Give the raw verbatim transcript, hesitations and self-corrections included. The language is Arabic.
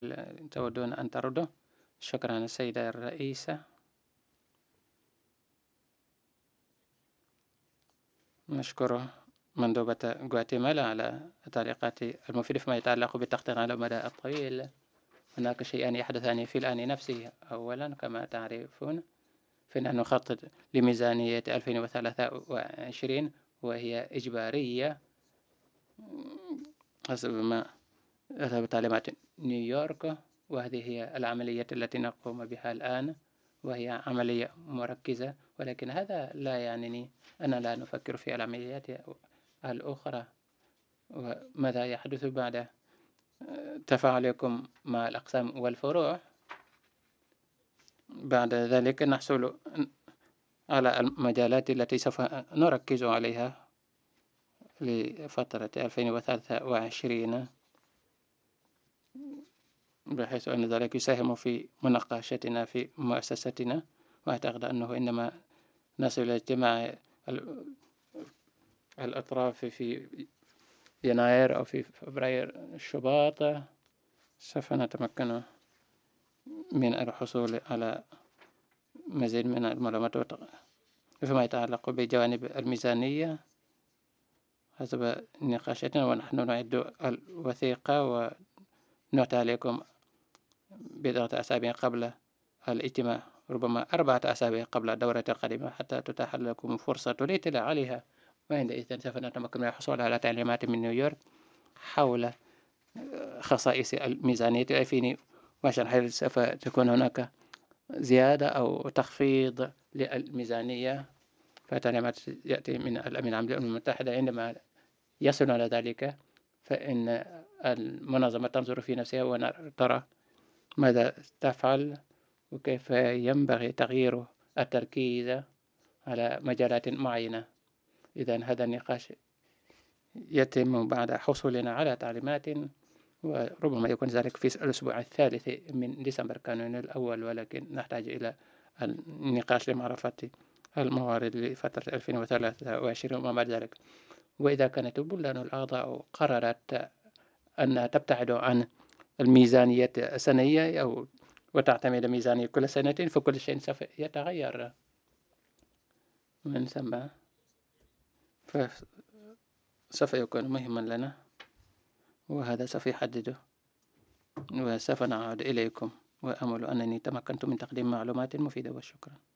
تودون أن تردوا؟ شكرا السيدة الرئيسة. نشكر مندوبة غواتيمالا على التعليقات المفيدة فيما يتعلق بالتخطيط على المدى الطويل. هناك شيئان يحدثان في الآن نفسه. أولا كما تعرفون فإننا نخطط لميزانية ألفين وثلاثة وعشرين وهي إجبارية حسب ما ذهب تعليمات نيويورك، وهذه هي العملية التي نقوم بها الآن، وهي عملية مركزة. ولكن هذا لا يعنيني أن لا نفكر في العمليات الأخرى وماذا يحدث بعد تفاعلكم مع الأقسام والفروع. بعد ذلك نحصل على المجالات التي سوف نركز عليها لفترة ألفين وثلاثة وعشرين، بحيث أن ذلك يساهم في مناقشتنا في مؤسستنا. وأعتقد أنه إنما نصل إلى اجتماع الأطراف في يناير أو في فبراير الشباط سوف نتمكن من الحصول على مزيد من المعلومات فيما يتعلق بجوانب الميزانية حسب نقاشاتنا، ونحن نعد الوثيقة ونعطي عليكم بضعة أسابيع قبل الاجتماع، ربما أربعة أسابيع قبل الدورة القادمة، حتى تتاح لكم فرصة الاطلاع عليها. وعندئذ سوف نتمكن من الحصول على تعليمات من نيويورك حول خصائص الميزانية ألفين وعشرين، هل سوف تكون هناك زيادة أو تخفيض للميزانية. فتعليمات يأتي من الأمين العام للأمم المتحدة. عندما يصل على ذلك فإن المنظمة تنظر في نفسها وترى ماذا تفعل وكيف ينبغي تغيير التركيز على مجالات معينة. إذن هذا النقاش يتم بعد حصولنا على تعليمات، وربما يكون ذلك في الأسبوع الثالث من ديسمبر كان الأول، ولكن نحتاج إلى النقاش لمعرفة الموارد لفترة ألفين وثلاثة وعشرين وما بعد ذلك. وإذا كانت البلدان الأعضاء قررت أن تبتعد عن الميزانية السنوية أو وتعتمد ميزانية كل سنتين، فكل شيء سوف يتغير من ثم، فسوف يكون مهما لنا، وهذا سوف يحدده، وسوف نعود إليكم، وأمل أنني تمكنت من تقديم معلومات مفيدة. وشكرا.